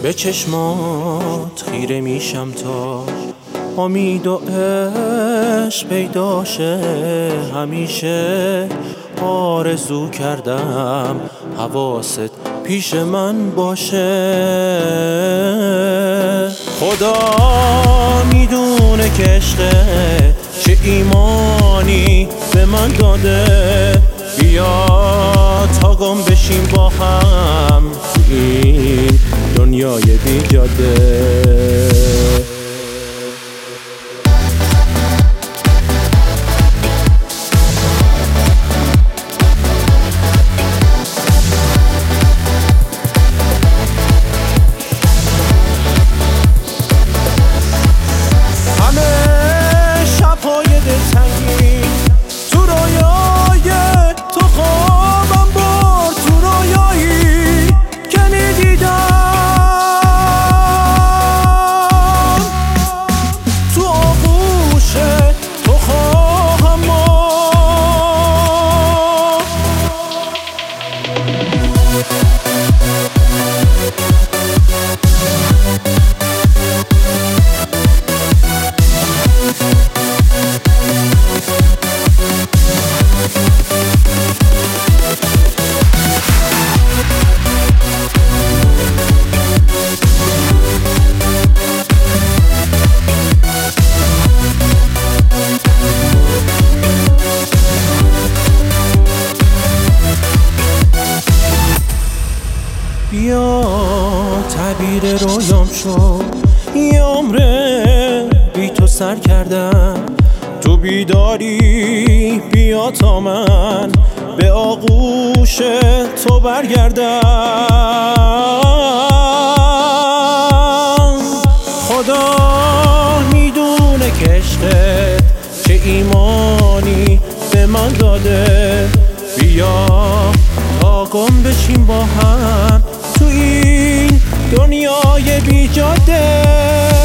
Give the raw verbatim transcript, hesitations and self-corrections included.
به چشمات خیره میشم تا امید و عشق پیدا شه. همیشه آرزو کردم حواست پیش من باشه. خدا میدونه که عشقه چه ایمانی به من داده. بیا تا گم بشیم با هم این دنیای بی جاده. بیا تعبیر رویام شو، یه عمره بی تو سر کردم. تو بیداری بیا تا من به آغوش تو برگردم. خدا میدونه که عشقت چه ایمانی به من داده. بیا تا گم بشیم با هم تو این دنیای بی جاده.